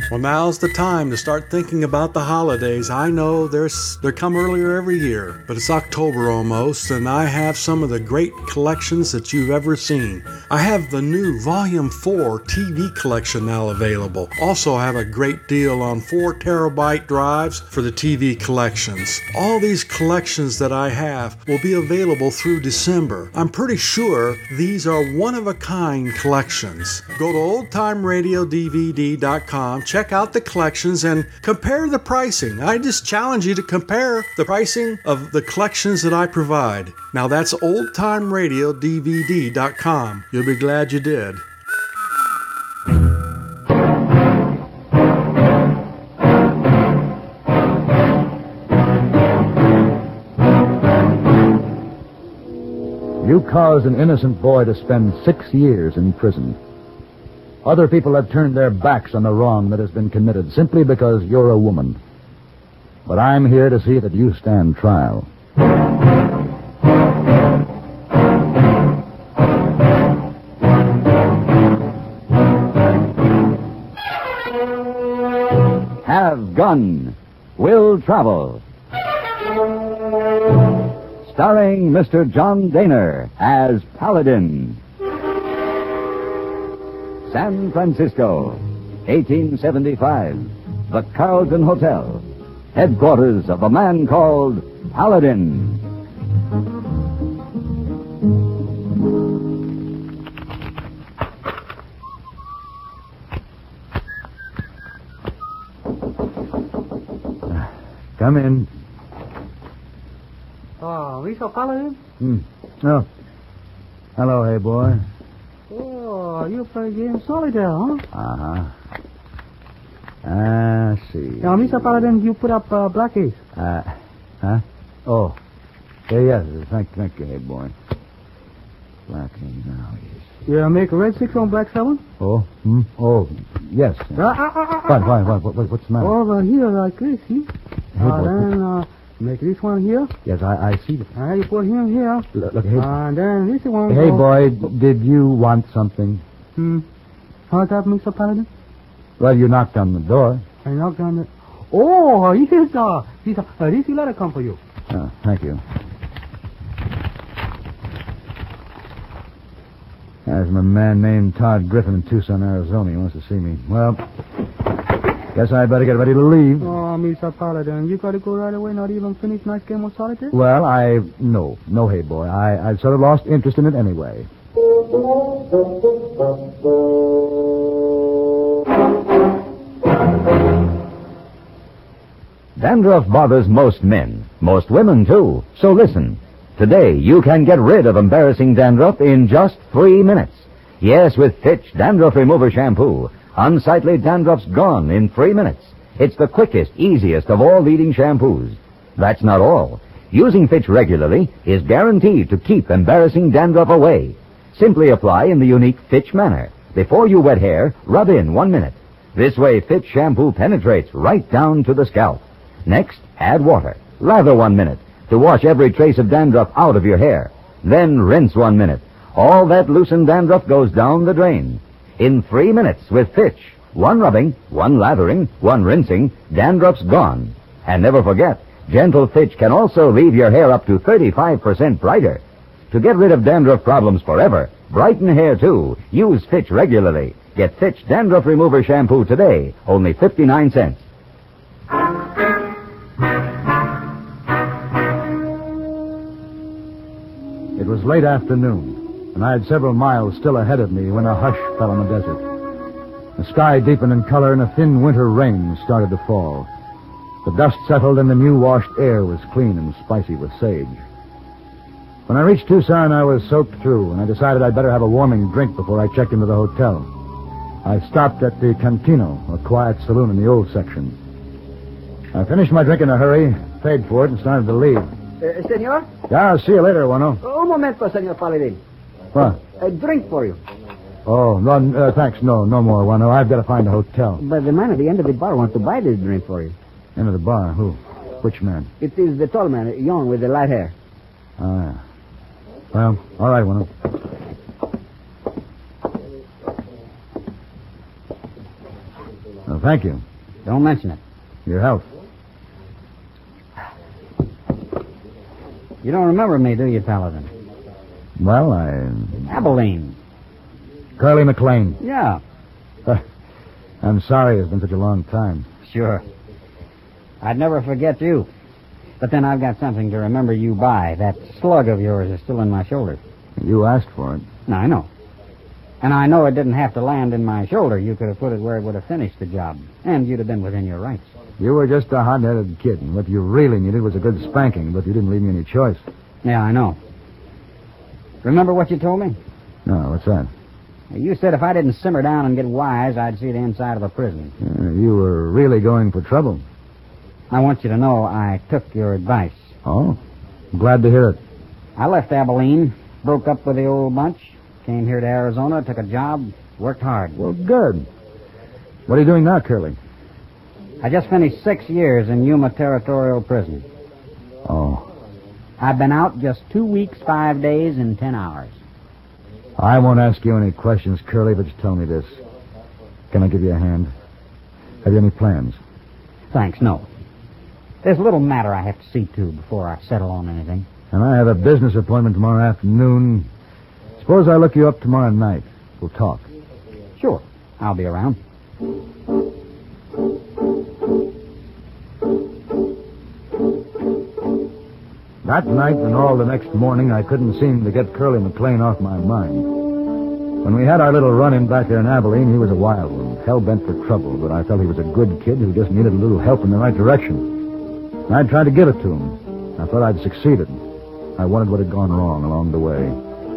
Well, now's the time to start thinking about the holidays. I know they come earlier every year, but it's October almost, and I have some of the great collections that you've ever seen. I have the new Volume 4 TV collection now available. Also have a great deal on 4 terabyte drives for the TV collections. All these collections that I have will be available through December. I'm pretty sure these are one-of-a-kind collections. Go to oldtimeradiodvd.com, check out the collections, and compare the pricing. I just challenge you to compare the pricing of the collections that I provide. Now that's oldtimeradiodvd.com. You'll be glad you did. You caused an innocent boy to spend 6 years in prison. Other people have turned their backs on the wrong that has been committed simply because you're a woman. But I'm here to see that you stand trial. Have Gun. Will Travel. Starring Mr. John Dehner as Paladin. San Francisco, 1875. The Carlton Hotel, headquarters of a man called Paladin. Come in. Oh, Mr. Paladin? Oh. Hello, hey boy. Oh, you play game solitaire, huh? Uh-huh. I see. Now, Mr. Paladin, you put up black ace. Huh? Oh. Yes. Thank you, hey boy. Black ace now, yes. You make a red 6 on black 7? Oh? Oh, yes. What's the matter? Over here like this, see? Hey boy, then, make this one here. Yes, I see that. You put him here. Look, hey. And then this one. Hey, boy, did you want something? How's that, Mr. Paladin? Well, you knocked on the door. I knocked on the... Oh, yes, this letter come for you. Oh, thank you. There's a man named Todd Griffin in Tucson, Arizona. He wants to see me. Well, guess I better get ready to leave. Oh, Mr. Paladin, you got to go right away, not even finish nice game of solitaire? Well, No, hey, boy. I've sort of lost interest in it anyway. Dandruff bothers most men, most women, too. So listen. Today, you can get rid of embarrassing dandruff in just 3 minutes. Yes, with Fitch Dandruff Remover Shampoo. Unsightly dandruff's gone in 3 minutes. It's the quickest, easiest of all leading shampoos. That's not all. Using Fitch regularly is guaranteed to keep embarrassing dandruff away. Simply apply in the unique Fitch manner. Before you wet hair, rub in 1 minute. This way, Fitch shampoo penetrates right down to the scalp. Next, add water. Lather 1 minute to wash every trace of dandruff out of your hair. Then rinse 1 minute. All that loosened dandruff goes down the drain. In 3 minutes with Fitch. 1 rubbing, 1 lathering, 1 rinsing, dandruff's gone. And never forget, gentle Fitch can also leave your hair up to 35% brighter. To get rid of dandruff problems forever, brighten hair too, use Fitch regularly. Get Fitch Dandruff Remover Shampoo today, only 59 cents. It was late afternoon, and I had several miles still ahead of me when a hush fell on the desert. The sky deepened in color, and a thin winter rain started to fall. The dust settled, and the new-washed air was clean and spicy with sage. When I reached Tucson, I was soaked through, and I decided I'd better have a warming drink before I checked into the hotel. I stopped at the Cantino, a quiet saloon in the old section. I finished my drink in a hurry, paid for it, and started to leave. Senor? Yeah, I'll see you later, Wano. Un momento, Senor Paladin. What? A drink for you. Oh, no, thanks. No more, Wano. I've got to find a hotel. But the man at the end of the bar wants to buy this drink for you. End of the bar? Who? Which man? It is the tall man, young with the light hair. Oh, yeah. Well, all right, Wano. thank you. Don't mention it. Your health. You don't remember me, do you, Paladin? Well, Abilene. Curly McLean. Yeah. I'm sorry it's been such a long time. Sure. I'd never forget you. But then I've got something to remember you by. That slug of yours is still in my shoulder. You asked for it. No, I know. And I know it didn't have to land in my shoulder. You could have put it where it would have finished the job. And you'd have been within your rights. You were just a hot-headed kid, and what you really needed was a good spanking, but you didn't leave me any choice. Yeah, I know. Remember what you told me? No, what's that? You said if I didn't simmer down and get wise, I'd see the inside of a prison. You were really going for trouble. I want you to know I took your advice. Oh? I'm glad to hear it. I left Abilene, broke up with the old bunch, came here to Arizona, took a job, worked hard. Well, good. What are you doing now, Curly? I just finished 6 years in Yuma Territorial Prison. Oh. I've been out just 2 weeks, 5 days, and 10 hours. I won't ask you any questions, Curly, but just tell me this. Can I give you a hand? Have you any plans? Thanks, no. There's a little matter I have to see to before I settle on anything. And I have a business appointment tomorrow afternoon. Suppose I look you up tomorrow night. We'll talk. Sure. I'll be around. That night and all the next morning, I couldn't seem to get Curly McLean off my mind. When we had our little run-in back there in Abilene, he was a wild one, hell-bent for trouble, but I felt he was a good kid who just needed a little help in the right direction. And I tried to give it to him. I thought I'd succeeded. I wanted what had gone wrong along the way.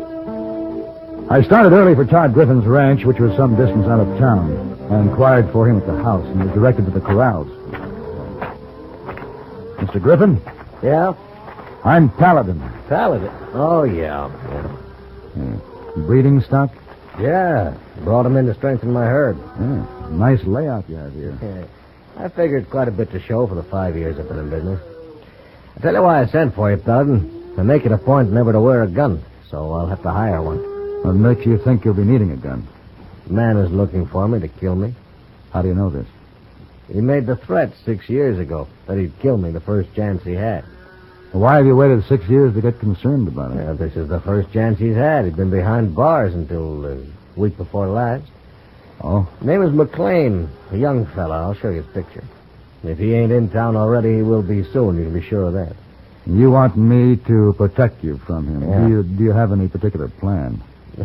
I started early for Todd Griffin's ranch, which was some distance out of town. I inquired for him at the house and was directed to the corrals. Mr. Griffin? Yeah? I'm Paladin. Paladin? Oh, yeah. Breeding stock? Yeah. Brought him in to strengthen my herd. Yeah. Nice layout you have here. Yeah. I figured quite a bit to show for the 5 years I've been in business. I'll tell you why I sent for you, Paladin. I make it a point never to wear a gun, so I'll have to hire one. What makes you think you'll be needing a gun? The man is looking for me to kill me. How do you know this? He made the threat 6 years ago that he'd kill me the first chance he had. Why have you waited 6 years to get concerned about it? Yeah, this is the first chance he's had. He'd been behind bars until the week before last. Oh? His name is McLean, a young fella. I'll show you his picture. If he ain't in town already, he will be soon. You can be sure of that. You want me to protect you from him. Yeah. Do you have any particular plan?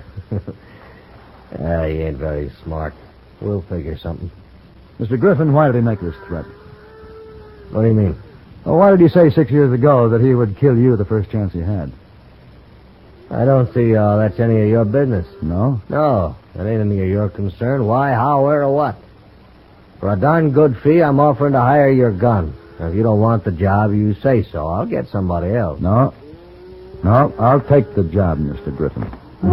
He ain't very smart. We'll figure something. Mr. Griffin, why did he make this threat? What do you mean? Well, why did he say 6 years ago that he would kill you the first chance he had? I don't see how that's any of your business. No? No, that ain't any of your concern. Why, how, where, or what? For a darn good fee, I'm offering to hire your gun. Now, if you don't want the job, you say so. I'll get somebody else. No, I'll take the job, Mr. Griffin.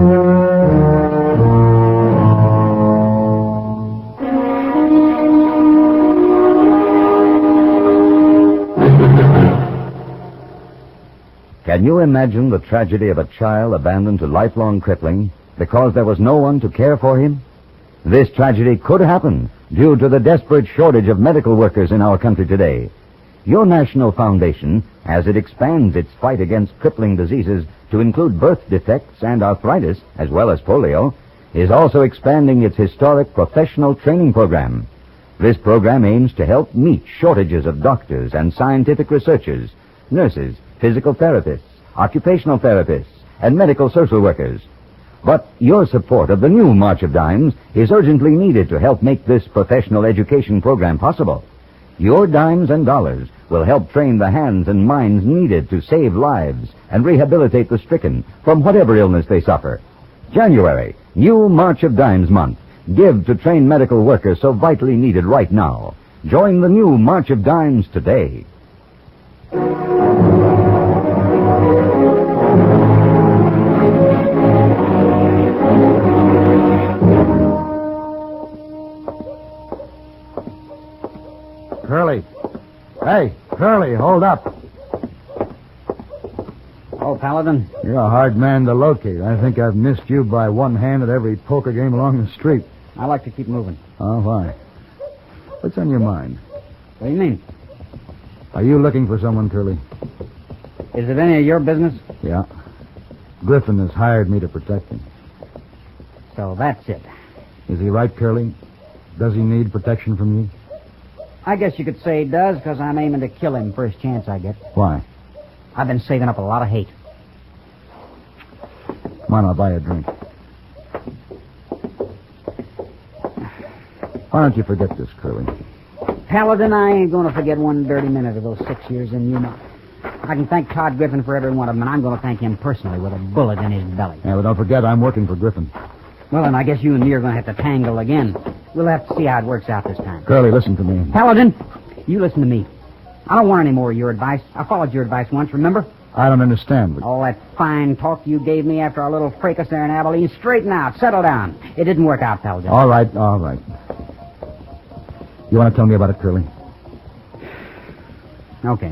Can you imagine the tragedy of a child abandoned to lifelong crippling because there was no one to care for him? This tragedy could happen due to the desperate shortage of medical workers in our country today. Your national foundation, as it expands its fight against crippling diseases to include birth defects and arthritis, as well as polio, is also expanding its historic professional training program. This program aims to help meet shortages of doctors and scientific researchers, nurses, physical therapists, occupational therapists, and medical social workers. But your support of the new March of Dimes is urgently needed to help make this professional education program possible. Your dimes and dollars will help train the hands and minds needed to save lives and rehabilitate the stricken from whatever illness they suffer. January, new March of Dimes month. Give to train medical workers so vitally needed right now. Join the new March of Dimes today. Curly. Hey, Curly, hold up. Oh, Paladin. You're a hard man to locate. I think I've missed you by one hand at every poker game along the street. I like to keep moving. Oh, why? What's on your mind? What do you mean? Are you looking for someone, Curly? Is it any of your business? Yeah. Griffin has hired me to protect him. So that's it. Is he right, Curly? Does he need protection from you? I guess you could say he does, because I'm aiming to kill him first chance I get. Why? I've been saving up a lot of hate. Come on, I'll buy you a drink. Why don't you forget this, Curly? Paladin, I ain't going to forget one dirty minute of those 6 years in Yuma. I can thank Todd Griffin for every one of them, and I'm going to thank him personally with a bullet in his belly. Yeah, but don't forget, I'm working for Griffin. Well, then I guess you and me are going to have to tangle again. We'll have to see how it works out this time. Curly, listen to me. Paladin, you listen to me. I don't want any more of your advice. I followed your advice once, remember? I don't understand. But... All that fine talk you gave me after our little fracas there in Abilene, straighten out, settle down. It didn't work out, Paladin. All right. You want to tell me about it, Curly? Okay.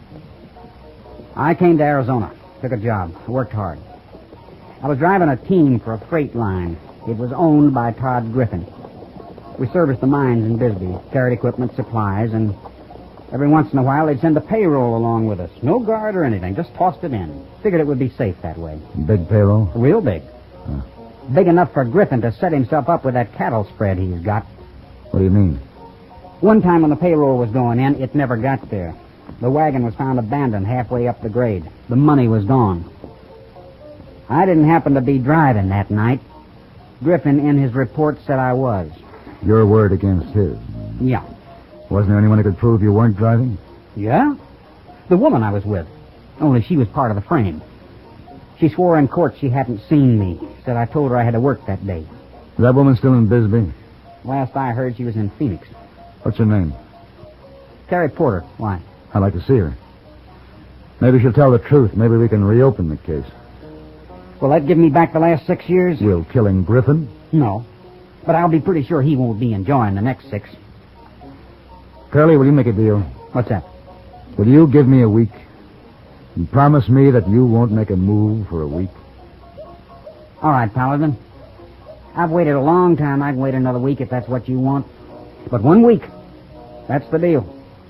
I came to Arizona, took a job, worked hard. I was driving a team for a freight line. It was owned by Todd Griffin. We serviced the mines in Bisbee, carried equipment, supplies, and every once in a while they'd send a payroll along with us. No guard or anything, just tossed it in. Figured it would be safe that way. Big payroll? Real big. Big enough for Griffin to set himself up with that cattle spread he's got. What do you mean? One time when the payroll was going in, it never got there. The wagon was found abandoned halfway up the grade. The money was gone. I didn't happen to be driving that night. Griffin, in his report, said I was. Your word against his. Yeah. Wasn't there anyone who could prove you weren't driving? Yeah? The woman I was with. Only she was part of the frame. She swore in court she hadn't seen me. Said I told her I had to work that day. Is that woman still in Bisbee? Last I heard, she was in Phoenix. What's her name? Carrie Porter. Why? I'd like to see her. Maybe she'll tell the truth. Maybe we can reopen the case. Will that give me back the last 6 years? Will killing Griffin? No. But I'll be pretty sure he won't be enjoying the next 6. Curly, will you make a deal? What's that? Will you give me a week and promise me that you won't make a move for a week? All right, Paladin. I've waited a long time. I can wait another week if that's what you want. But 1 week, that's the deal.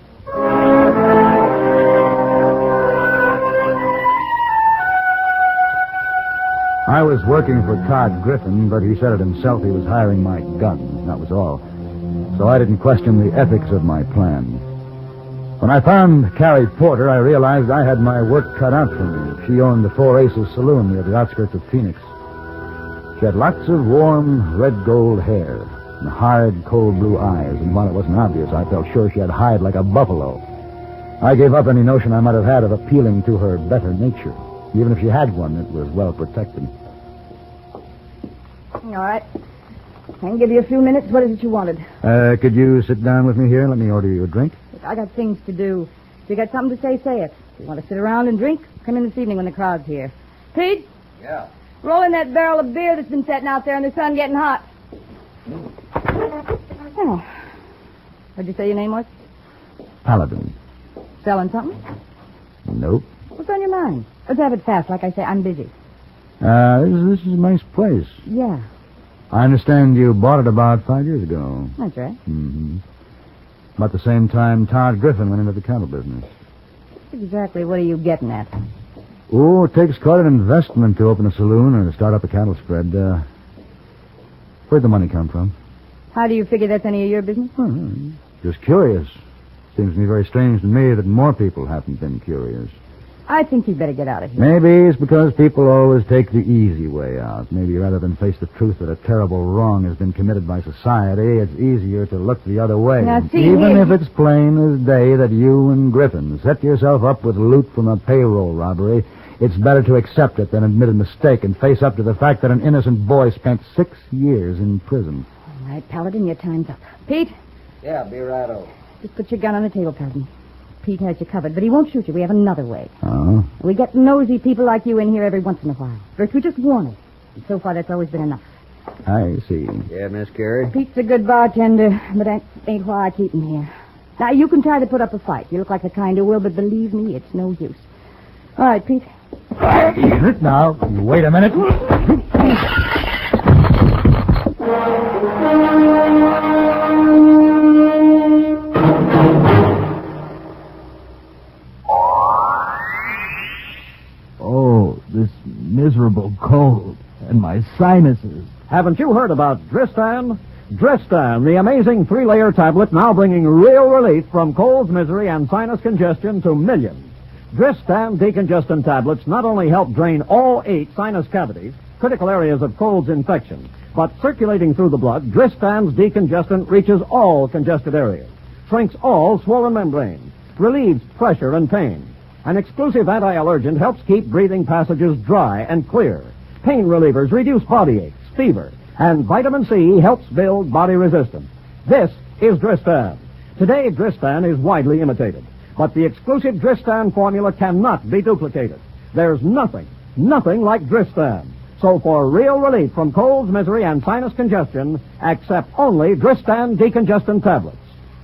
I was working for Todd Griffin, but he said it himself he was hiring my gun. That was all. So I didn't question the ethics of my plan. When I found Carrie Porter, I realized I had my work cut out for me. She owned the Four Aces Saloon near the outskirts of Phoenix. She had lots of warm, red gold hair and hard, cold blue eyes, and while it wasn't obvious, I felt sure she had hide like a buffalo. I gave up any notion I might have had of appealing to her better nature. Even if she had one, it was well protected. All right. I can give you a few minutes. What is it you wanted? Could you sit down with me here and let me order you a drink? Look, I got things to do. If you got something to say, say it. If you want to sit around and drink, come in this evening when the crowd's here. Pete? Yeah. Roll in that barrel of beer that's been sitting out there in the sun getting hot. Oh. What'd you say your name was? Paladin. Selling something? Nope. What's on your mind? Let's have it fast. Like I say, I'm busy. This is a nice place. Yeah. I understand you bought it about 5 years ago. That's right. Mm-hmm. About the same time Todd Griffin went into the cattle business. Exactly what are you getting at? Oh, it takes quite an investment to open a saloon or to start up a cattle spread. Where'd the money come from? How do you figure that's any of your business? Just curious. Seems to me very strange to me that more people haven't been curious. I think you'd better get out of here. Maybe it's because people always take the easy way out. Maybe rather than face the truth that a terrible wrong has been committed by society, it's easier to look the other way. Now, see, even here... if it's plain as day that you and Griffin set yourself up with loot from a payroll robbery, it's better to accept it than admit a mistake and face up to the fact that an innocent boy spent 6 years in prison. All right, Paladin, your time's up. Pete? Yeah, be right over. Just put your gun on the table, Paladin. Pete has you covered, but he won't shoot you. We have another way. Oh? We get nosy people like you in here every once in a while. First, we just warn them. And so far, that's always been enough. I see. Yeah, Miss Carey? Pete's a good bartender, but that ain't why I keep him here. Now, you can try to put up a fight. You look like the kind who will, but believe me, it's no use. All right, Pete. Now, wait a minute. my sinuses. Haven't you heard about Dristan? Dristan, the amazing 3-layer tablet now bringing real relief from colds, misery, and sinus congestion to millions. Dristan decongestant tablets not only help drain all 8 sinus cavities, critical areas of cold's infection, but circulating through the blood, Dristan's decongestant reaches all congested areas, shrinks all swollen membranes, relieves pressure and pain. An exclusive anti-allergent helps keep breathing passages dry and clear. Pain relievers reduce body aches, fever, and vitamin C helps build body resistance. This is Dristan. Today, Dristan is widely imitated, but the exclusive Dristan formula cannot be duplicated. There's nothing like Dristan. So for real relief from colds, misery, and sinus congestion, accept only Dristan decongestant tablets.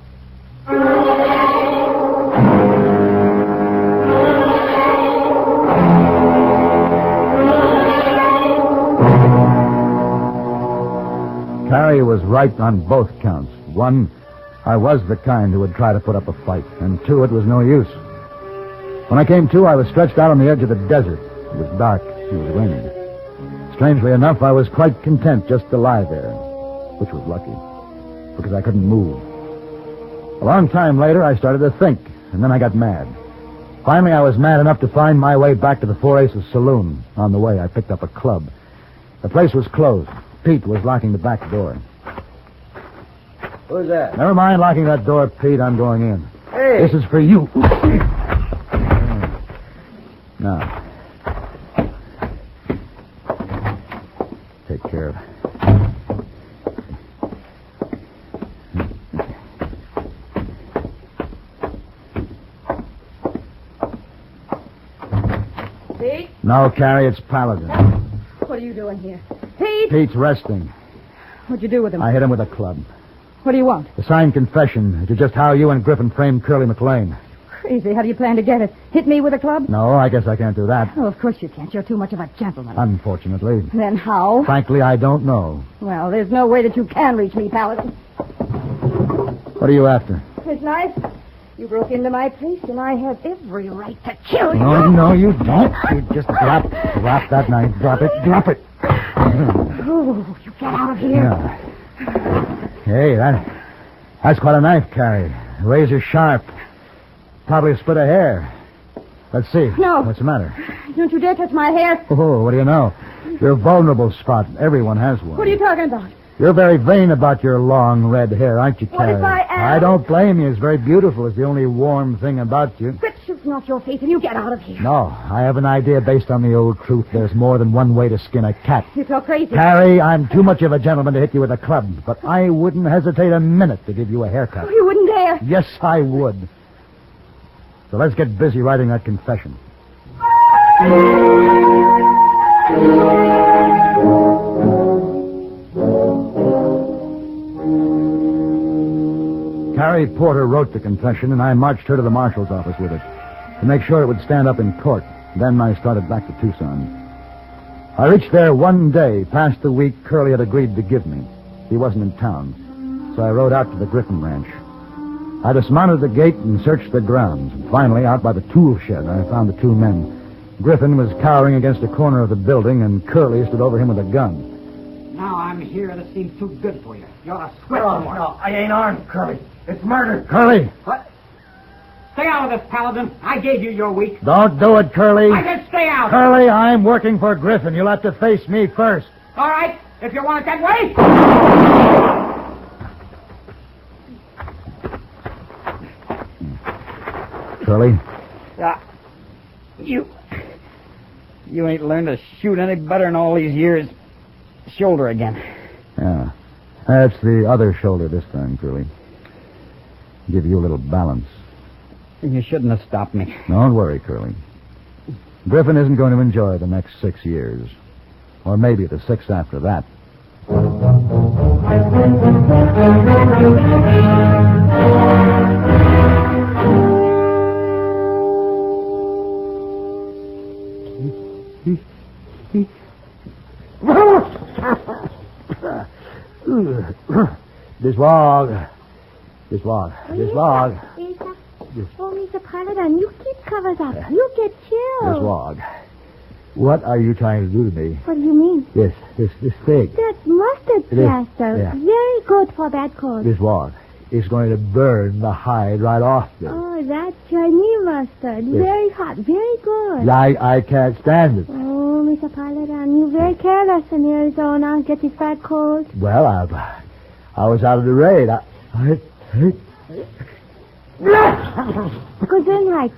Carrie was right on both counts. 1, I was the kind who would try to put up a fight. And 2, it was no use. When I came to, I was stretched out on the edge of the desert. It was dark. It was raining. Strangely enough, I was quite content just to lie there, which was lucky, because I couldn't move. A long time later, I started to think, and then I got mad. Finally, I was mad enough to find my way back to the Four Aces Saloon. On the way, I picked up a club. The place was closed. Pete was locking the back door. Who's that? Never mind locking that door, Pete. I'm going in. Hey! This is for you. Now, take care of it. Pete? No, Carrie, it's Paladin. What are you doing here? Pete! Pete's resting. What'd you do with him? I hit him with a club. What do you want? The signed confession to just how you and Griffin framed Curly McLean. Crazy. How do you plan to get it? Hit me with a club? No, I guess I can't do that. Oh, of course you can't. You're too much of a gentleman. Unfortunately. Then how? Frankly, I don't know. Well, there's no way that you can reach me, Paladin. What are you after? This knife? You broke into my place, and I have every right to kill you. No, you don't. You just drop that knife. Drop it. Oh, you get out of here. Yeah. Hey, that's quite a knife, Carrie. Razor sharp. Probably split a hair. Let's see. No. What's the matter? Don't you dare touch my hair. Oh, what do you know? Your vulnerable spot. Everyone has one. What are you talking about? You're very vain about your long red hair, aren't you, Carrie? What if I am? I don't blame you. It's very beautiful. It's the only warm thing about you. Quit shooting off your face and you get out of here. No, I have an idea based on the old truth. There's more than one way to skin a cat. You talk crazy. Carrie, I'm too much of a gentleman to hit you with a club, but I wouldn't hesitate a minute to give you a haircut. Oh, you wouldn't dare. Yes, I would. So let's get busy writing that confession. Carrie Porter wrote the confession, and I marched her to the marshal's office with it to make sure it would stand up in court. Then I started back to Tucson. I reached there one day, past the week Curly had agreed to give me. He wasn't in town, so I rode out to the Griffin Ranch. I dismounted the gate and searched the grounds. And finally, out by the tool shed, I found the 2 men. Griffin was cowering against a corner of the building, and Curly stood over him with a gun. Now I'm here. This seems too good for you. You ought to quit. No, I ain't armed, Curly. It's murder. Curly! What? Stay out of this, Paladin. I gave you your week. Don't do it, Curly. I said stay out. Curly, I'm working for Griffin. You'll have to face me first. All right, if you want it that way. Curly? You ain't learned to shoot any better in all these years. Shoulder again. Yeah. That's the other shoulder this time, Curly. Give you a little balance. You shouldn't have stopped me. Don't worry, Curly. Griffin isn't going to enjoy the next 6 years. Or maybe the 6 after that. This log. Oh, Mr. Paladin, you keep covers up. You get chills. This log. What are you trying to do to me? What do you mean? This thing. That's mustard It is, plaster. yeah. Very good for that cold. This what? It's going to burn the hide right off me. Oh, that's Chinese mustard. Yes. Very hot. Very good. I can't stand it. Oh, Mr. Paladin, you're very careless in Arizona. Get this bad cold. Well, I was out of the rain. Gesundheit.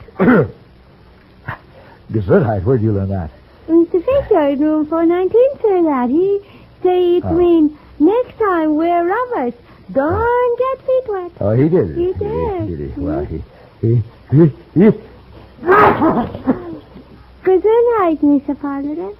Gesundheit, where'd you learn that? Mr. Fisher in room 419 said that. He say it mean next time wear rubbers. Don't get feet wet. Oh, he did it. He did. He did. Hmm? Well, he... Gesundheit, Mr. Paladin.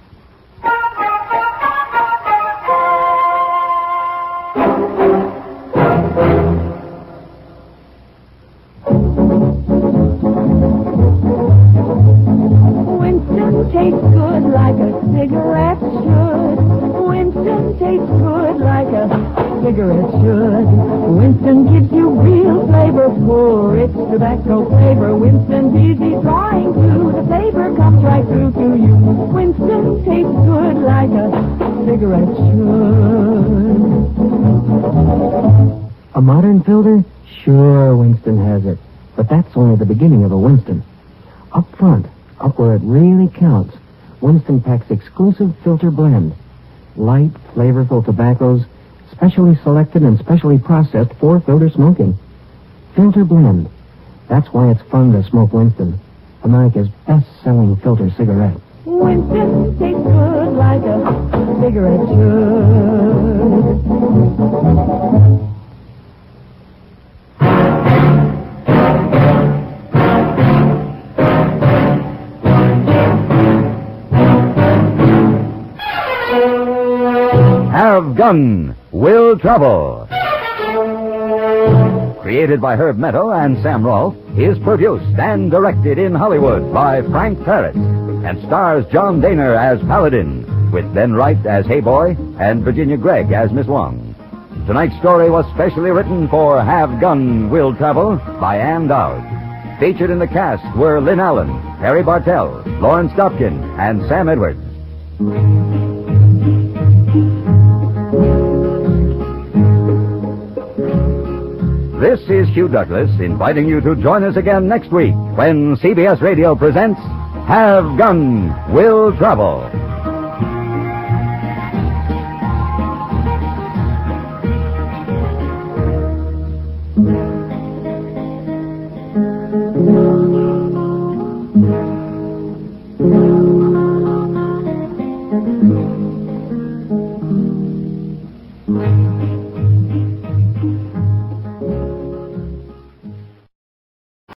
Winston tastes good like a cigarette should. Winston tastes good like a cigarette should. Winston gives you real flavor, full rich tobacco flavor. Winston's easy trying to. The flavor comes right through to you. Winston tastes good like a cigarette should. A modern filter? Sure, Winston has it. But that's only the beginning of a Winston. Up front, up where it really counts, Winston packs exclusive filter blend. Light, flavorful tobaccos, specially selected and specially processed for filter smoking. Filter blend. That's why it's fun to smoke Winston, America's best-selling filter cigarette. Winston tastes good like a cigarette should. Have Gun, Will Travel. Created by Herb Meadow and Sam Rolfe, is produced and directed in Hollywood by Frank Paris and stars John Daner as Paladin, with Ben Wright as Hey Boy and Virginia Gregg as Miss Wong. Tonight's story was specially written for Have Gun, Will Travel by Ann Dowd. Featured in the cast were Lynn Allen, Harry Bartell, Lawrence Dobkin, and Sam Edwards. This is Hugh Douglas inviting you to join us again next week when CBS Radio presents Have Gun, Will Travel.